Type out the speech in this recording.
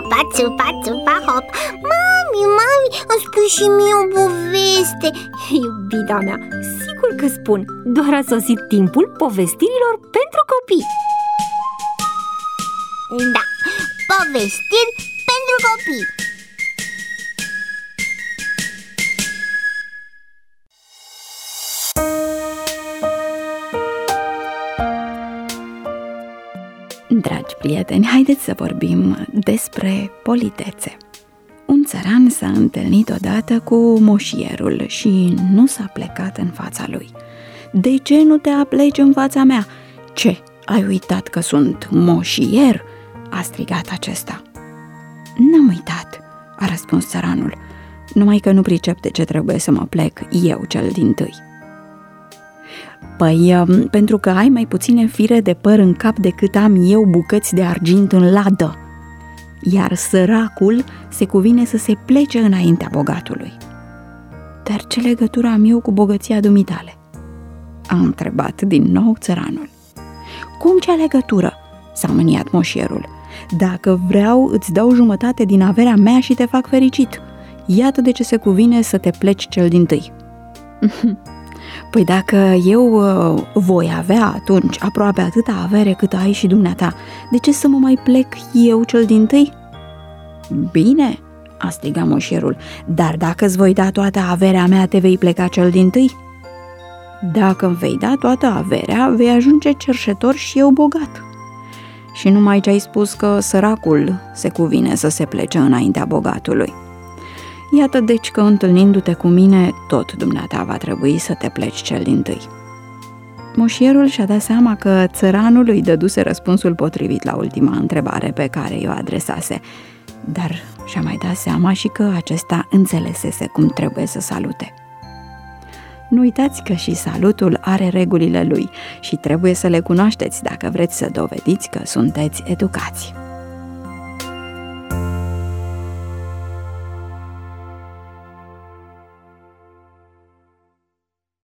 țupa, țupa, țupa, hop. Mami, îmi spui și mie o poveste. Iubita mea, sigur că spun. Doar a sosit timpul povestirilor pentru copii. Da, povestiri pentru copii. Dragi prieteni, haideți să vorbim despre politețe. Un țăran s-a întâlnit odată cu moșierul și nu s-a plecat în fața lui. De ce nu te apleci în fața mea? Ce, ai uitat că sunt moșier? A strigat acesta. N-am uitat, a răspuns țăranul, numai că nu pricep de ce trebuie să mă plec eu cel dintâi. Păi, pentru că ai mai puține fire de păr în cap decât am eu bucăți de argint în ladă, iar săracul se cuvine să se plece înaintea bogatului. Dar ce legătură am eu cu bogăția dumitale? A întrebat din nou țăranul. Cum ce legătură? S-a mâniat moșierul. Dacă vreau, îți dau jumătate din averea mea și te fac fericit. Iată de ce se cuvine să te pleci cel dintâi. Păi dacă eu voi avea atunci aproape atâta avere cât ai și dumneata, de ce să mă mai plec eu cel dintâi? Bine, a strigat moșierul, dar dacă îți voi da toată averea mea, te vei pleca cel dintâi? Dacă îmi vei da toată averea, vei ajunge cerșetor și eu bogat. Și numai ce ai spus că săracul se cuvine să se plece înaintea bogatului. Iată deci că întâlnindu-te cu mine, tot dumneata va trebui să te pleci cel dintâi. Moșierul și-a dat seama că țăranul îi dăduse răspunsul potrivit la ultima întrebare pe care i-o adresase, dar și-a mai dat seama și că acesta înțelesese cum trebuie să salute. Nu uitați că și salutul are regulile lui și trebuie să le cunoașteți dacă vreți să dovediți că sunteți educați.